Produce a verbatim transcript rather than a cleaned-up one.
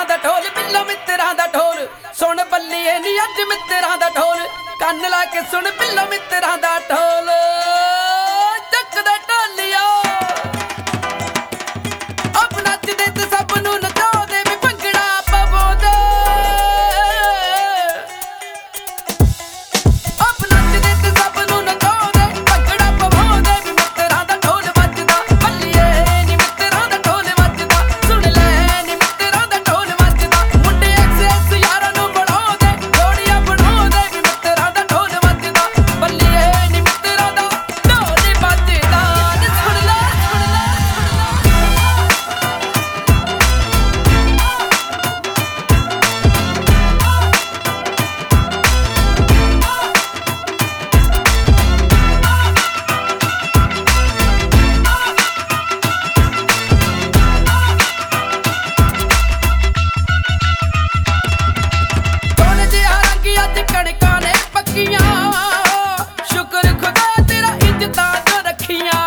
दा ढोल बिल्लो मित्तरां दा ढोल सुन बल्लिए नी अज मित्तरां दा ढोल कन्न ला के सुन बिल्लो मित्तरां दा ढोल चक दे ढोलिया अब नचदे ते सब नूं नचाउंदे वी भंगड़ा पवाउंदे अब नचदे ते सब नूं नचाउंदे भंगड़ा पवाउंदे वी मित्तरां दा ढोल वजदा बल्लिए नी मित्तरां दा ढोल वजदा सुन ले नी मित्तरां दा ढोल वजदा मुंडे एक्सेस यारां नूं बनाउंदे जोड़ियां बनाउंदे वी मित्तरां दा ढोल वजदा बल्लिए नी मित्तरां दा ढोल वजदा सुन ले सुन ले कणकां ने पक्कियां शुक्र खुदा तेरा इज्जतां जो रखियां